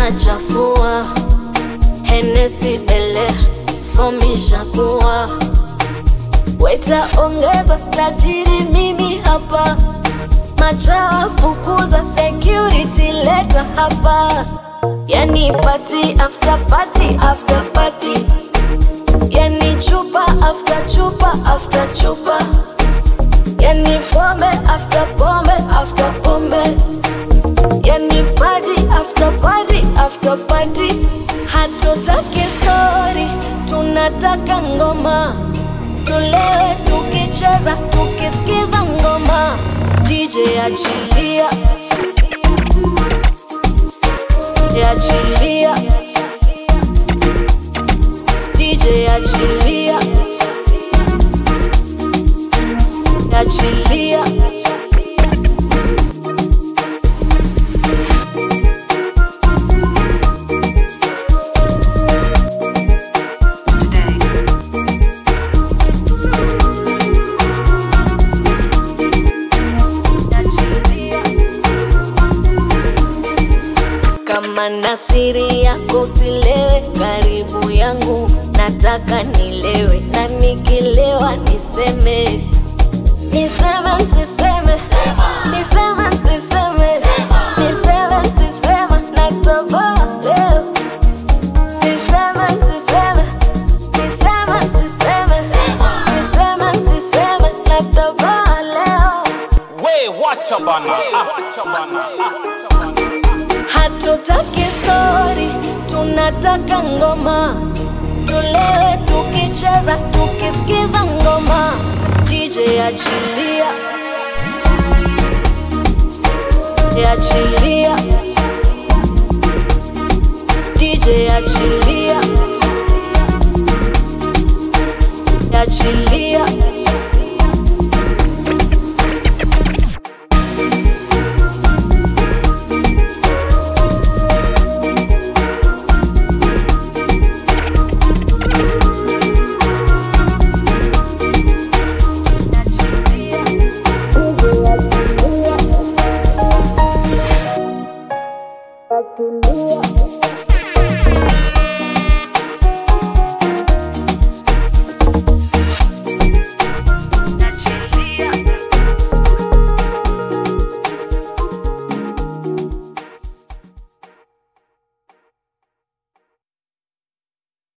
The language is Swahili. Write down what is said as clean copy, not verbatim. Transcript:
unachafua. Hennessy Bele fomisha kuwa. Weta ongeza tajiri mimi hapa. Machawa fukuza security leta hapa. Yani party after party after party. Yani chupa after chupa after chupa. Yani pombe after pombe after pombe. Yani party after party after party. Hatutaki story, tunataka ngoma. Tulewe tukicheza, tukisikiza ngoma. DJ achilia, achilia. DJ achilia, achilia. Kama na siri yako usilewe karibu yangu. Nataka nilewe na nikilewa niseme. Niseme msiseme, niseme msiseme, niseme msiseme. Natoboa leo. Niseme msiseme, niseme msiseme, niseme msiseme. Natoboa leo. We wacha bana, Hatutaki story, tunataka ngoma. Tulewe tukicheza, tukisikiza ngoma. DJ achilia, achilia. DJ achilia, achilia.